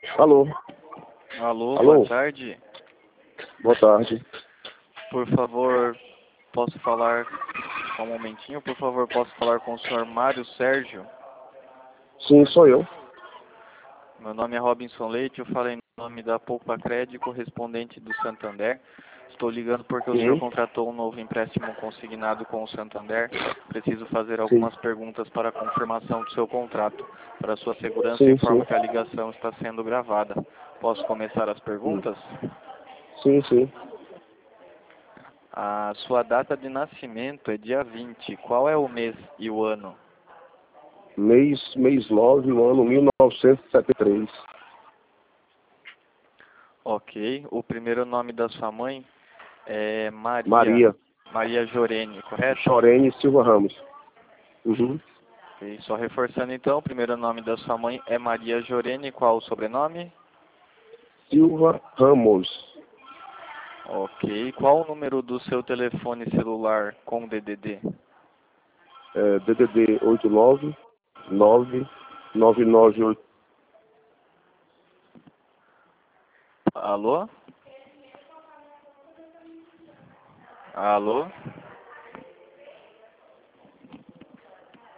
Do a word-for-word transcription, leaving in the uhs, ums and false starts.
Alô? Alô, Alô? boa tarde. Boa tarde. Por favor, posso falar... Só um momentinho, por favor, posso falar com o senhor Mário Sérgio? Sim, sou eu. Meu nome é Robinson Leite, eu falo em nome da Poupa Crédito, correspondente do Santander. Estou ligando porque o senhor Sim, contratou um novo empréstimo consignado com o Santander. Preciso fazer sim, algumas perguntas para a confirmação do seu contrato. Para sua segurança, sim, sim. informo que a ligação está sendo gravada. Posso começar as Hum. perguntas? Sim, sim. A sua data de nascimento é dia vinte. Qual é o mês e o ano? Mês, mês nove, o ano mil novecentos e setenta e três. Ok. O primeiro nome da sua mãe é Maria. Maria Maria Jorene, correto? Chorene Silva Ramos. Uhum. Ok. Só reforçando então, o primeiro nome da sua mãe é Maria Jorene. Qual o sobrenome? Silva Ramos. Ok. Qual o número do seu telefone celular com D D D? É, D D D oito nove nove nove nove oito. Alô? Alô?